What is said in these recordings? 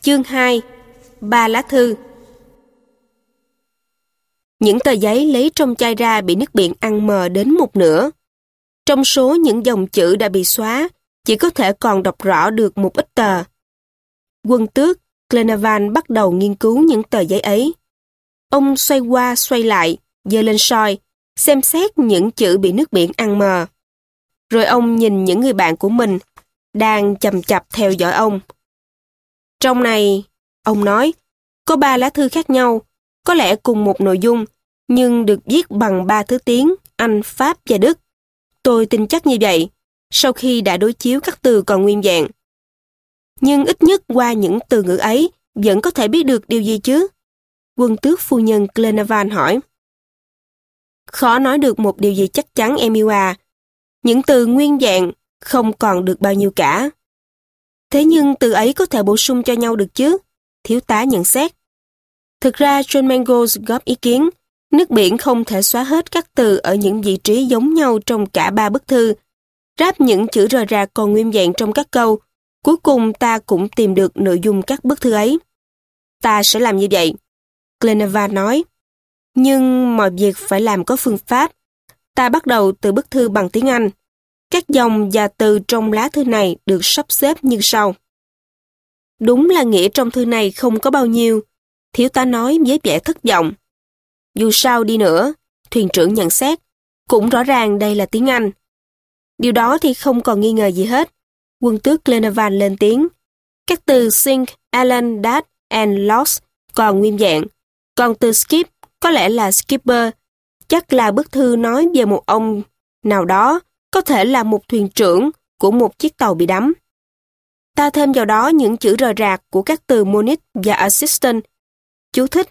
Chương 2. 3 lá thư. Những tờ giấy lấy trong chai ra bị nước biển ăn mờ đến một nửa. Trong số những dòng chữ đã bị xóa, chỉ có thể còn đọc rõ được một ít tờ. Quân tước Glenarvan bắt đầu nghiên cứu những tờ giấy ấy. Ông xoay qua xoay lại, giơ lên soi, xem xét những chữ bị nước biển ăn mờ. Rồi ông nhìn những người bạn của mình, đang chằm chằm theo dõi ông. Trong này, ông nói, có 3 lá thư khác nhau, có lẽ cùng một nội dung, nhưng được viết bằng 3 thứ tiếng, Anh, Pháp và Đức. Tôi tin chắc như vậy, sau khi đã đối chiếu các từ còn nguyên vẹn. Nhưng ít nhất qua những từ ngữ ấy, vẫn có thể biết được điều gì chứ? Quân tước phu nhân Glenarvan hỏi. Khó nói được một điều gì chắc chắn em yêu à. Những từ nguyên vẹn không còn được bao nhiêu cả. Thế nhưng từ ấy có thể bổ sung cho nhau được chứ? Thiếu tá nhận xét. Thực ra John Mangles góp ý kiến, nước biển không thể xóa hết các từ ở những vị trí giống nhau trong cả 3 bức thư. Ráp những chữ rời rạc còn nguyên vẹn trong các câu, cuối cùng ta cũng tìm được nội dung các bức thư ấy. Ta sẽ làm như vậy, Glenarvan nói. Nhưng mọi việc phải làm có phương pháp. Ta bắt đầu từ bức thư bằng tiếng Anh. Các dòng và từ trong lá thư này được sắp xếp như sau. Đúng là nghĩa trong thư này không có bao nhiêu, thiếu tá nói với vẻ thất vọng. Dù sao đi nữa, thuyền trưởng nhận xét, cũng rõ ràng đây là tiếng Anh. Điều đó thì không còn nghi ngờ gì hết. Quân tước Glenarvan lên tiếng. Các từ sink, Alan, dad and lost còn nguyên vẹn. Còn từ skip có lẽ là skipper. Chắc là bức thư nói về một ông nào đó, có thể là một thuyền trưởng của một chiếc tàu bị đắm. Ta thêm vào đó những chữ rời rạc của các từ monitor và assistant. Chú thích.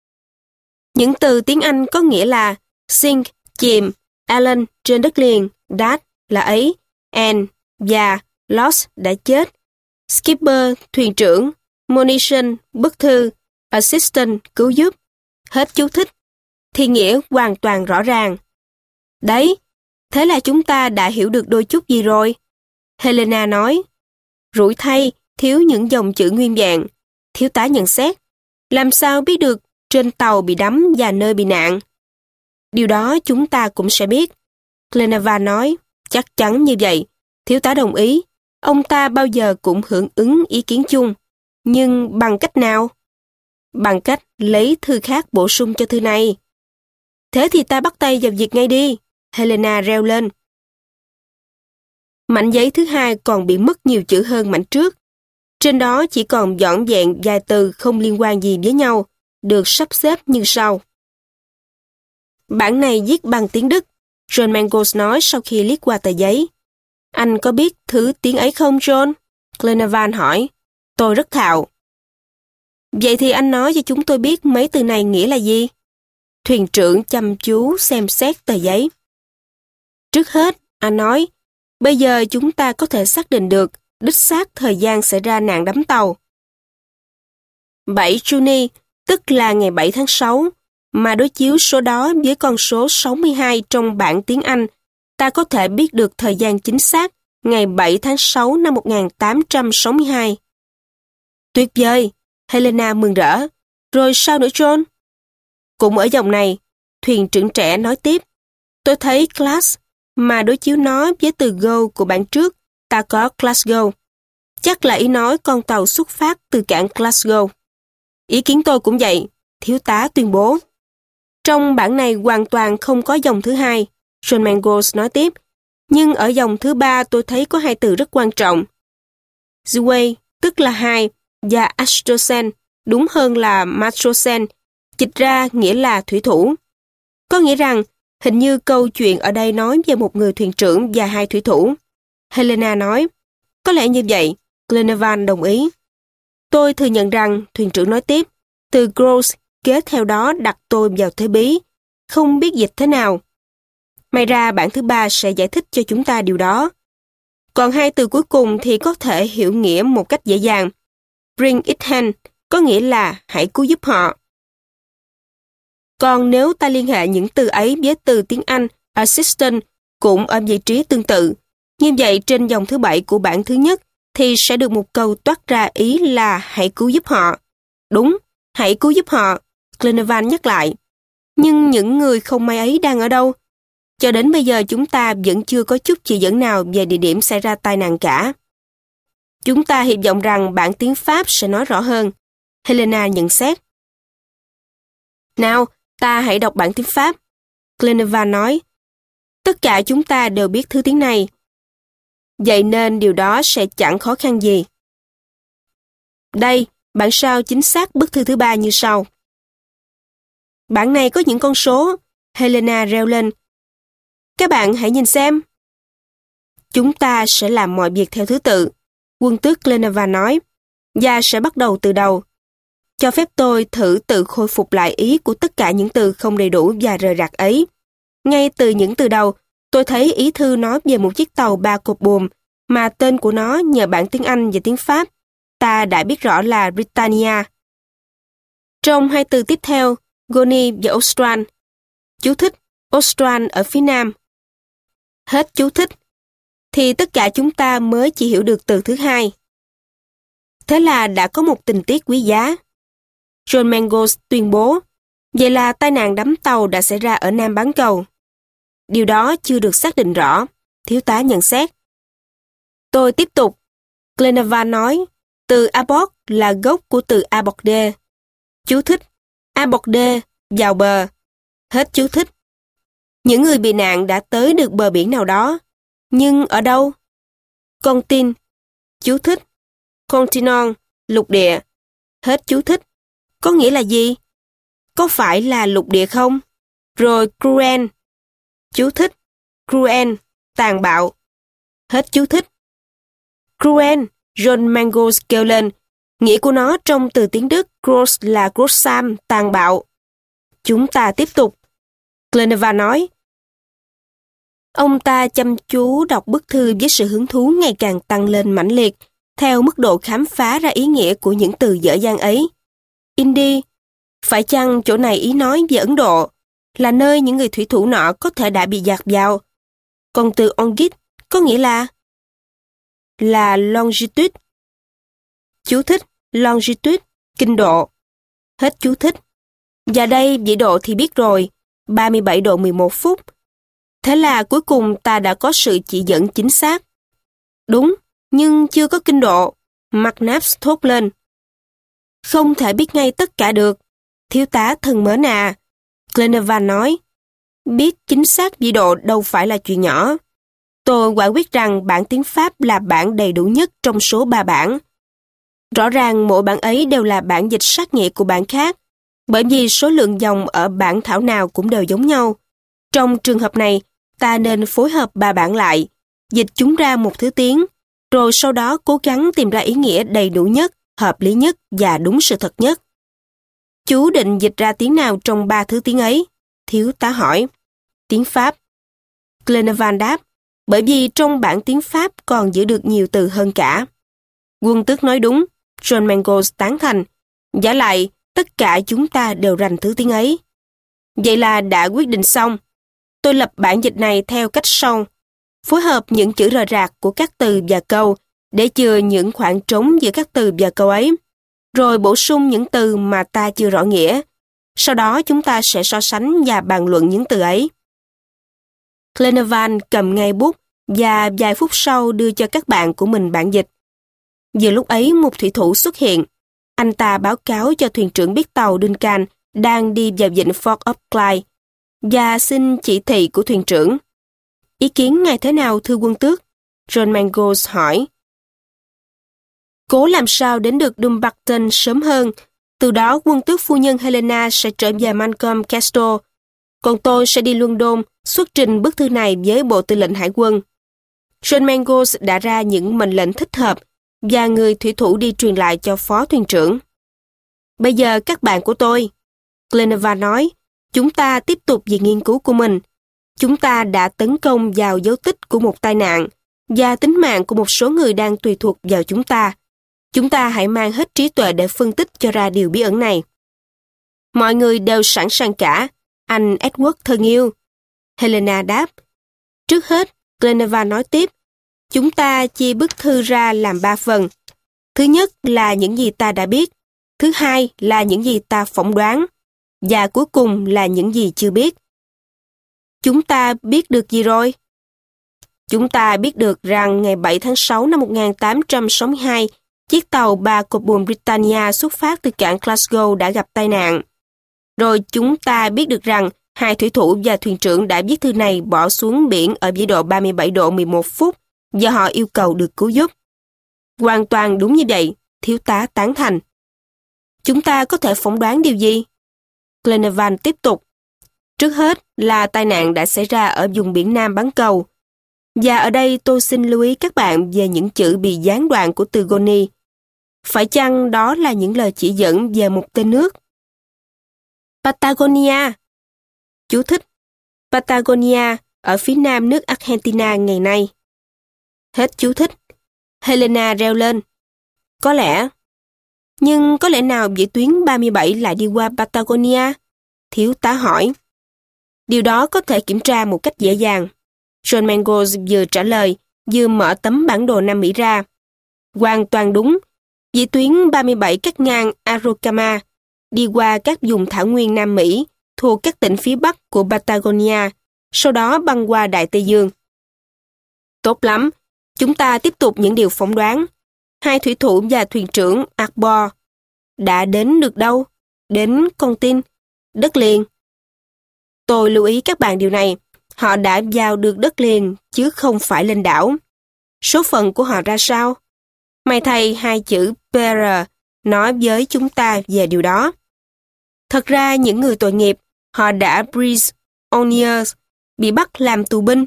Những từ tiếng Anh có nghĩa là sink, chìm, Alan, trên đất liền, dad là ấy, and, và, lost, đã chết, skipper, thuyền trưởng, monition, bức thư, assistant, cứu giúp. Hết chú thích. Thì nghĩa hoàn toàn rõ ràng. Đấy, thế là chúng ta đã hiểu được đôi chút gì rồi. Helena nói. Rủi thay, thiếu những dòng chữ nguyên vẹn. Thiếu tá nhận xét. Làm sao biết được trên tàu bị đắm và nơi bị nạn? Điều đó chúng ta cũng sẽ biết. Glenarvan nói. Chắc chắn như vậy. Thiếu tá đồng ý. Ông ta bao giờ cũng hưởng ứng ý kiến chung. Nhưng bằng cách nào? Bằng cách lấy thư khác bổ sung cho thư này. Thế thì ta bắt tay vào việc ngay đi. Helena reo lên. Mảnh giấy thứ hai còn bị mất nhiều chữ hơn mảnh trước. Trên đó chỉ còn vỏn vẹn vài từ không liên quan gì với nhau, được sắp xếp như sau. Bản này viết bằng tiếng Đức, John Mangles nói sau khi liếc qua tờ giấy. Anh có biết thứ tiếng ấy không, John? Glenarvan hỏi. Tôi rất thạo. Vậy thì anh nói cho chúng tôi biết mấy từ này nghĩa là gì? Thuyền trưởng chăm chú xem xét tờ giấy. Trước hết, anh nói, bây giờ chúng ta có thể xác định được đích xác thời gian xảy ra nạn đắm tàu. 7 Juni, tức là ngày 7 tháng 6, mà đối chiếu số đó với con số 62 trong bảng tiếng Anh, ta có thể biết được thời gian chính xác ngày 7 tháng 6 năm 1862. Tuyệt vời! Helena mừng rỡ. Rồi sao nữa, John? Cũng ở dòng này, thuyền trưởng trẻ nói tiếp. Tôi thấy class, mà đối chiếu nó với từ go của bản trước, ta có Glasgow. Chắc là ý nói con tàu xuất phát từ cảng Glasgow. Ý kiến tôi cũng vậy, thiếu tá tuyên bố. Trong bản này hoàn toàn không có dòng thứ hai, John Mangles nói tiếp. Nhưng ở dòng thứ ba tôi thấy có hai từ rất quan trọng. Zway, tức là hai, và Astrosen, đúng hơn là Matrosen, dịch ra nghĩa là thủy thủ. Có nghĩa rằng, hình như câu chuyện ở đây nói về một người thuyền trưởng và hai thủy thủ. Helena nói, có lẽ như vậy, Glenarvan đồng ý. Tôi thừa nhận rằng, thuyền trưởng nói tiếp, từ gross kế theo đó đặt tôi vào thế bí, không biết dịch thế nào. May ra bản thứ ba sẽ giải thích cho chúng ta điều đó. Còn hai từ cuối cùng thì có thể hiểu nghĩa một cách dễ dàng. Bring it hand có nghĩa là hãy cứu giúp họ. Còn nếu ta liên hệ những từ ấy với từ tiếng Anh assistant cũng ở vị trí tương tự, như vậy trên dòng thứ 7 của bảng thứ nhất thì sẽ được một câu toát ra ý là hãy cứu giúp họ. Đúng, hãy cứu giúp họ, Glenarvan nhắc lại. Nhưng những người không may ấy đang ở đâu? Cho đến bây giờ chúng ta vẫn chưa có chút chỉ dẫn nào về địa điểm xảy ra tai nạn cả. Chúng ta hy vọng rằng bản tiếng Pháp sẽ nói rõ hơn, Helena nhận xét. Nào, ta hãy đọc bản tiếng Pháp, Glenarvan nói. Tất cả chúng ta đều biết thứ tiếng này. Vậy nên điều đó sẽ chẳng khó khăn gì. Đây, bản sao chính xác bức thư thứ 3 như sau. Bản này có những con số, Helena reo lên. Các bạn hãy nhìn xem. Chúng ta sẽ làm mọi việc theo thứ tự, quân tước Glenarvan nói, và sẽ bắt đầu từ đầu. Cho phép tôi thử tự khôi phục lại ý của tất cả những từ không đầy đủ và rời rạc ấy. Ngay từ những từ đầu, tôi thấy ý thư nói về một chiếc tàu 3 cột buồm, mà tên của nó nhờ bản tiếng Anh và tiếng Pháp, ta đã biết rõ là Britannia. Trong hai từ tiếp theo, Goni và Austral, chú thích, Austral ở phía nam. Hết chú thích. Thì tất cả chúng ta mới chỉ hiểu được từ thứ hai. Thế là đã có một tình tiết quý giá. John Mangles tuyên bố, vậy là tai nạn đắm tàu đã xảy ra ở Nam bán cầu. Điều đó chưa được xác định rõ, thiếu tá nhận xét. Tôi tiếp tục. Glenarvan nói, từ abort là gốc của từ aborder. Chú thích, aborder, vào bờ. Hết chú thích. Những người bị nạn đã tới được bờ biển nào đó. Nhưng ở đâu? Con tin. Chú thích, continent, lục địa. Hết chú thích. Có nghĩa là gì? Có phải là lục địa không? Rồi cruel. Chú thích, cruel, tàn bạo. Hết chú thích. Cruel, John Mangles kêu lên. Nghĩa của nó trong từ tiếng Đức gross là grossam, tàn bạo. Chúng ta tiếp tục. Glenarvan nói. Ông ta chăm chú đọc bức thư với sự hứng thú ngày càng tăng lên mãnh liệt, theo mức độ khám phá ra ý nghĩa của những từ dở dang ấy. Indy, phải chăng chỗ này ý nói về Ấn Độ, là nơi những người thủy thủ nọ có thể đã bị dạt vào? Còn từ Ongit có nghĩa là longitude. Chú thích, longitude, kinh độ. Hết chú thích. Và đây vị độ thì biết rồi, 37 độ 11 phút. Thế là cuối cùng ta đã có sự chỉ dẫn chính xác. Đúng, nhưng chưa có kinh độ, McNabbs thốt lên. Không thể biết ngay tất cả được, thiếu tá thân mến à, Glenarvan nói. Biết chính xác vị độ đâu phải là chuyện nhỏ. Tôi quả quyết rằng bản tiếng Pháp là bản đầy đủ nhất trong số 3 bản. Rõ ràng mỗi bản ấy đều là bản dịch sát nghĩa của bản khác, bởi vì số lượng dòng ở bản thảo nào cũng đều giống nhau. Trong trường hợp này, ta nên phối hợp 3 bản lại, dịch chúng ra một thứ tiếng, rồi sau đó cố gắng tìm ra ý nghĩa đầy đủ nhất, hợp lý nhất và đúng sự thật nhất. Chú định dịch ra tiếng nào trong 3 thứ tiếng ấy? Thiếu tá hỏi. Tiếng Pháp. Glenarvan đáp, bởi vì trong bản tiếng Pháp còn giữ được nhiều từ hơn cả. Quân tước nói đúng, John Mangles tán thành. Vả lại, tất cả chúng ta đều rành thứ tiếng ấy. Vậy là đã quyết định xong. Tôi lập bản dịch này theo cách sau. Phối hợp những chữ rời rạc của các từ và câu để chừa những khoảng trống giữa các từ và câu ấy, rồi bổ sung những từ mà ta chưa rõ nghĩa. Sau đó chúng ta sẽ so sánh và bàn luận những từ ấy. Glenarvan cầm ngay bút và vài phút sau đưa cho các bạn của mình bản dịch. Vừa lúc ấy một thủy thủ xuất hiện. Anh ta báo cáo cho thuyền trưởng biết tàu Duncan đang đi vào vịnh Port of Clyde và xin chỉ thị của thuyền trưởng. Ý kiến ngài thế nào thưa quân tước? John Mangles hỏi. Cố làm sao đến được Dumbarton sớm hơn, từ đó quân tước phu nhân Helena sẽ trở về Malcolm Castle, còn tôi sẽ đi London xuất trình bức thư này với Bộ Tư lệnh Hải quân. John Mangles đã ra những mệnh lệnh thích hợp và người thủy thủ đi truyền lại cho phó thuyền trưởng. Bây giờ các bạn của tôi, Glenarvan nói, chúng ta tiếp tục việc nghiên cứu của mình. Chúng ta đã tấn công vào dấu tích của một tai nạn và tính mạng của một số người đang tùy thuộc vào chúng ta. Chúng ta hãy mang hết trí tuệ để phân tích cho ra điều bí ẩn này. Mọi người đều sẵn sàng cả, anh Edward thân yêu. Helena đáp. Trước hết, Glenarvan nói tiếp, Chúng ta chia bức thư ra làm 3 phần. Thứ nhất là những gì ta đã biết. Thứ hai là những gì ta phỏng đoán. Và cuối cùng là những gì chưa biết. Chúng ta biết được gì rồi? Chúng ta biết được rằng ngày 7 tháng 6 năm 1862, chiếc tàu ba cột buồm Britannia xuất phát từ cảng Glasgow đã gặp tai nạn. Rồi chúng ta biết được rằng 2 thủy thủ và thuyền trưởng đã viết thư này bỏ xuống biển ở vĩ độ 37 độ 11 phút do họ yêu cầu được cứu giúp. Hoàn toàn đúng như vậy, thiếu tá tán thành. Chúng ta có thể phỏng đoán điều gì? Glenarvan tiếp tục. Trước hết là tai nạn đã xảy ra ở vùng biển Nam bán cầu. Và ở đây tôi xin lưu ý các bạn về những chữ bị gián đoạn của từ Goni. Phải chăng đó là những lời chỉ dẫn về một tên nước? Patagonia. Chú thích. Patagonia ở phía nam nước Argentina ngày nay. Hết chú thích. Helena reo lên. Có lẽ. Nhưng có lẽ nào vĩ tuyến 37 lại đi qua Patagonia? Thiếu tá hỏi. Điều đó có thể kiểm tra một cách dễ dàng. John Mangles vừa trả lời, vừa mở tấm bản đồ Nam Mỹ ra. Hoàn toàn đúng. Vĩ tuyến 37 cắt ngang Araucama, đi qua các vùng thảo nguyên Nam Mỹ, thuộc các tỉnh phía bắc của Patagonia, sau đó băng qua Đại Tây Dương. Tốt lắm. Chúng ta tiếp tục những điều phỏng đoán. 2 thủy thủ và thuyền trưởng Arbor đã đến được đâu? Đến con tin, đất liền. Tôi lưu ý các bạn điều này. Họ đã vào được đất liền, chứ không phải lên đảo. Số phận của họ ra sao? May thay 2 chữ PR nói với chúng ta về điều đó. Thật ra những người tội nghiệp, họ đã prisoners, bị bắt làm tù binh.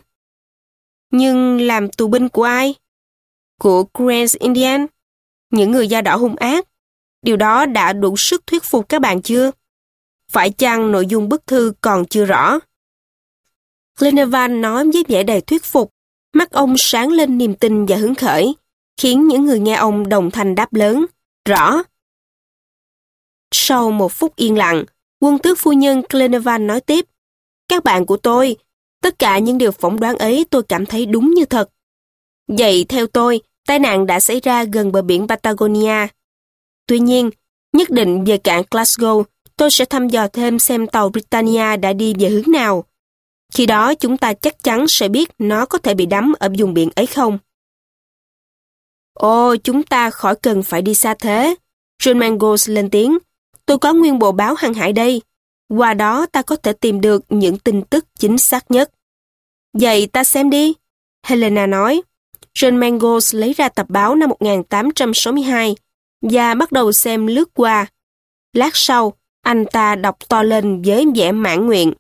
Nhưng làm tù binh của ai? Của Grand Indian, những người da đỏ hung ác. Điều đó đã đủ sức thuyết phục các bạn chưa? Phải chăng nội dung bức thư còn chưa rõ? Glenarvan nói với vẻ đầy thuyết phục, mắt ông sáng lên niềm tin và hứng khởi, khiến những người nghe ông đồng thanh đáp lớn, rõ. Sau 1 phút yên lặng, quân tước phu nhân Glenarvan nói tiếp, các bạn của tôi, tất cả những điều phỏng đoán ấy tôi cảm thấy đúng như thật. Vậy theo tôi, tai nạn đã xảy ra gần bờ biển Patagonia. Tuy nhiên, nhất định về cảng Glasgow, tôi sẽ thăm dò thêm xem tàu Britannia đã đi về hướng nào. Khi đó chúng ta chắc chắn sẽ biết nó có thể bị đắm ở vùng biển ấy không. Ồ, chúng ta khỏi cần phải đi xa thế. John Mangles lên tiếng. Tôi có nguyên bộ báo hàng hải đây. Qua đó ta có thể tìm được những tin tức chính xác nhất. Vậy ta xem đi. Helena nói. John Mangles lấy ra tập báo năm 1862 và bắt đầu xem lướt qua. Lát sau, anh ta đọc to lên với vẻ mãn nguyện.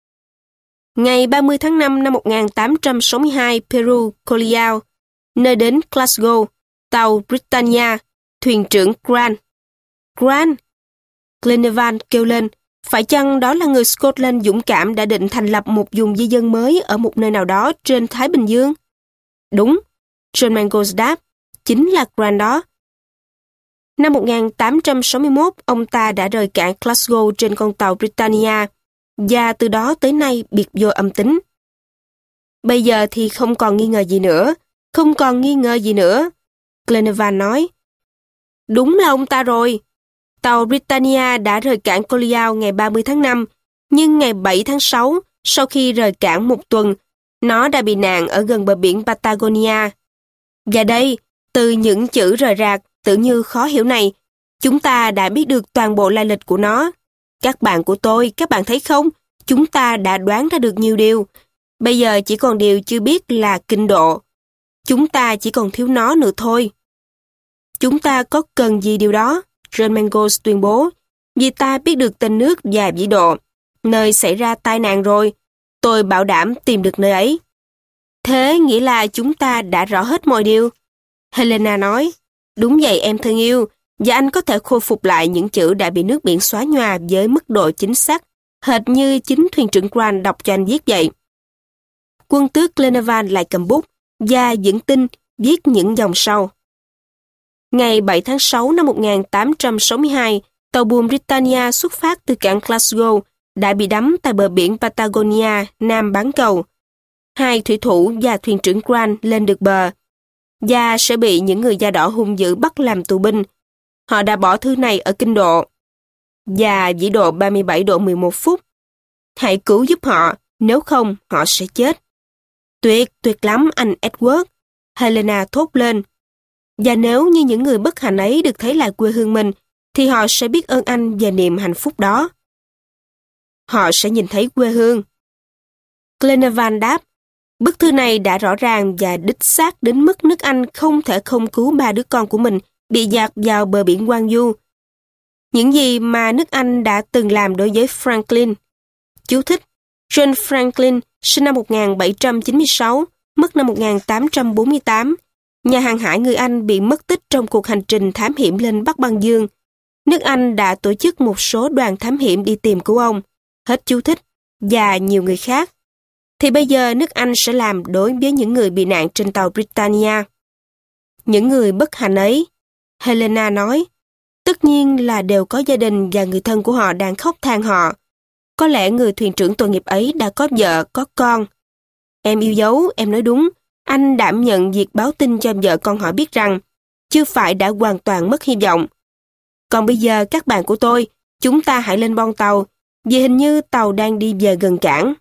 Ngày 30 tháng 5 năm 1862, Peru, Coliao, nơi đến Glasgow, tàu Britannia, thuyền trưởng Grant. Grant! Glenarvan kêu lên, phải chăng đó là người Scotland dũng cảm đã định thành lập một vùng di dân mới ở một nơi nào đó trên Thái Bình Dương? Đúng, John Mangles đáp, chính là Grant đó. Năm 1861, ông ta đã rời cảng Glasgow trên con tàu Britannia, và từ đó tới nay biệt vô âm tính. Bây giờ thì không còn nghi ngờ gì nữa, không còn nghi ngờ gì nữa. Glenarvan nói. Đúng là ông ta rồi. Tàu Britannia đã rời cảng Coliao ngày 30 tháng 5, nhưng ngày 7 tháng 6, sau khi rời cảng 1 tuần, nó đã bị nạn ở gần bờ biển Patagonia. Và đây, từ những chữ rời rạc, tưởng như khó hiểu này, chúng ta đã biết được toàn bộ lai lịch của nó. Các bạn của tôi, các bạn thấy không? Chúng ta đã đoán ra được nhiều điều. Bây giờ chỉ còn điều chưa biết là kinh độ. Chúng ta chỉ còn thiếu nó nữa thôi. Chúng ta có cần gì điều đó? John Mangles tuyên bố. Vì ta biết được tên nước và vĩ độ. Nơi xảy ra tai nạn rồi. Tôi bảo đảm tìm được nơi ấy. Thế nghĩa là chúng ta đã rõ hết mọi điều. Helena nói. Đúng vậy em thân yêu. Và anh có thể khôi phục lại những chữ đã bị nước biển xóa nhòa với mức độ chính xác, hệt như chính thuyền trưởng Grant đọc cho anh viết vậy. Quân tước Glenarvan lại cầm bút và vững tin viết những dòng sau. Ngày 7 tháng 6 năm 1862, tàu buồm Britannia xuất phát từ cảng Glasgow đã bị đắm tại bờ biển Patagonia, Nam bán cầu. 2 thủy thủ và thuyền trưởng Grant lên được bờ, và sẽ bị những người da đỏ hung dữ bắt làm tù binh. Họ đã bỏ thư này ở kinh độ và vĩ độ 37 độ 11 phút. Hãy cứu giúp họ, nếu không họ sẽ chết. Tuyệt lắm anh Edward, Helena thốt lên. Và nếu như những người bất hạnh ấy được thấy lại quê hương mình, thì họ sẽ biết ơn anh về niềm hạnh phúc đó. Họ sẽ nhìn thấy quê hương. Glenarvan đáp, bức thư này đã rõ ràng và đích xác đến mức nước Anh không thể không cứu 3 đứa con của mình bị dạt vào bờ biển hoang vu. Những gì mà nước Anh đã từng làm đối với Franklin. Chú thích: John Franklin, sinh năm 1796, mất năm 1848, nhà hàng hải người Anh bị mất tích trong cuộc hành trình thám hiểm lên Bắc băng dương. Nước Anh đã tổ chức một số đoàn thám hiểm đi tìm cứu ông, hết chú thích, và nhiều người khác. Thì bây giờ nước Anh sẽ làm đối với những người bị nạn trên tàu Britannia. Những người bất hạnh ấy, Helena nói, tất nhiên là đều có gia đình và người thân của họ đang khóc than họ. Có lẽ người thuyền trưởng tội nghiệp ấy đã có vợ, có con. Em yêu dấu, em nói đúng. Anh đảm nhận việc báo tin cho vợ con họ biết rằng chưa phải đã hoàn toàn mất hy vọng. Còn bây giờ các bạn của tôi, chúng ta hãy lên bon tàu, vì hình như tàu đang đi về gần cảng.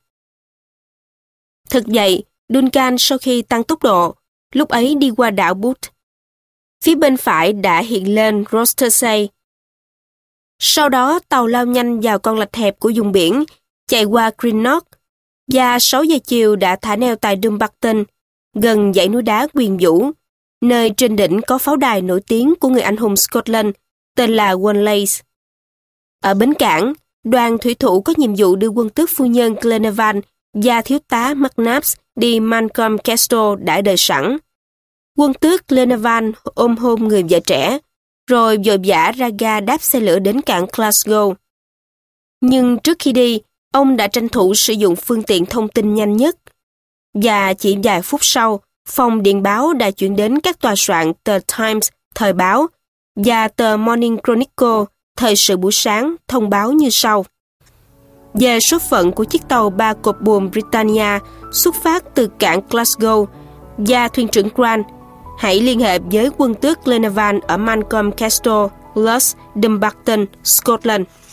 Thực vậy, Duncan sau khi tăng tốc độ, lúc ấy đi qua đảo Bute. Phía bên phải đã hiện lên Rothesay. Sau đó tàu lao nhanh vào con lạch hẹp của vùng biển, chạy qua Greenock, và 6 giờ chiều đã thả neo tại Dumbarton, gần dãy núi đá Quyền Vũ, nơi trên đỉnh có pháo đài nổi tiếng của người anh hùng Scotland, tên là Wanlace. Ở bến cảng, đoàn thủy thủ có nhiệm vụ đưa quân tước phu nhân Glenarvan và thiếu tá McNabbs đi Malcolm Castle đã đợi sẵn. Quân tước Glenarvan ôm hôn người vợ trẻ, rồi vội vã ra ga đáp xe lửa đến cảng Glasgow. Nhưng trước khi đi, ông đã tranh thủ sử dụng phương tiện thông tin nhanh nhất. Và chỉ vài phút sau, phòng điện báo đã chuyển đến các tòa soạn tờ Times, thời báo, và tờ Morning Chronicle, thời sự buổi sáng, thông báo như sau. Về số phận của chiếc tàu 3 cột buồm Britannia xuất phát từ cảng Glasgow và thuyền trưởng Grant, hãy liên hệ với quân tước Glenarvan ở Malcolm Castle, Luss, Dumbarton, Scotland.